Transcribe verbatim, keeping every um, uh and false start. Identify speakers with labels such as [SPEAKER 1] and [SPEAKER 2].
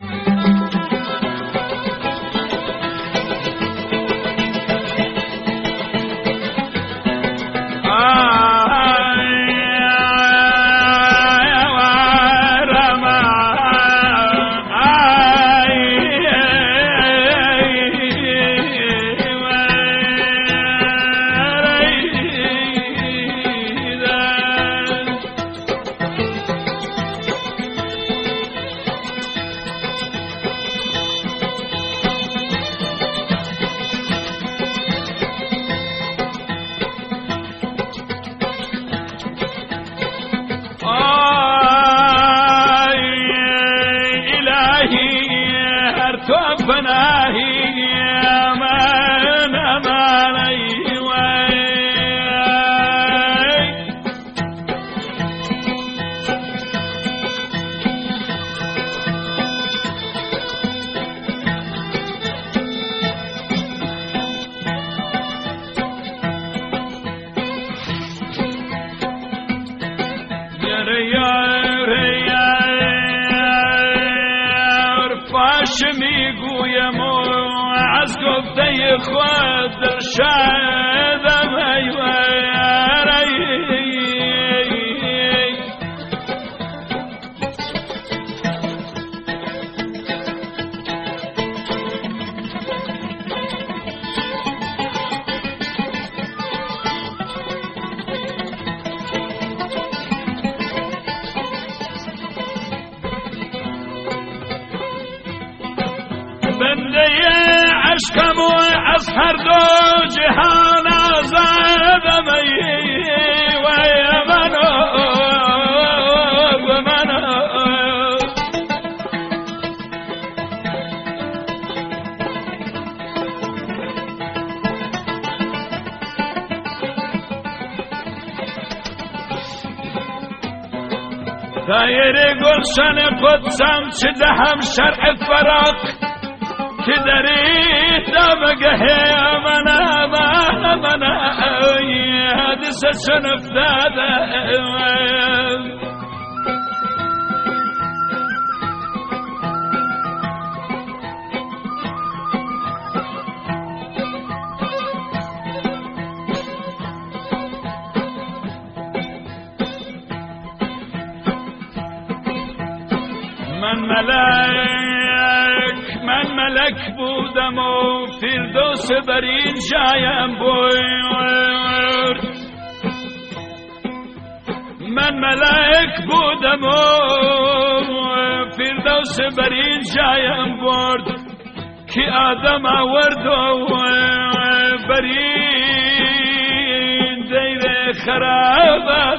[SPEAKER 1] میگویم و از گفته خود در شدم بنده عشقم و از هر دو جهان آزادم و منو و منو دایر گلشن قدسم چه دهم شرع فراق که دری دمگه من من من حدیث چون افتاده من ملک من ملک بودم و فردوس بر این جایم برد من ملک بودم و فردوس بر این جایم برد که آدم آورد و بر این دیر خراب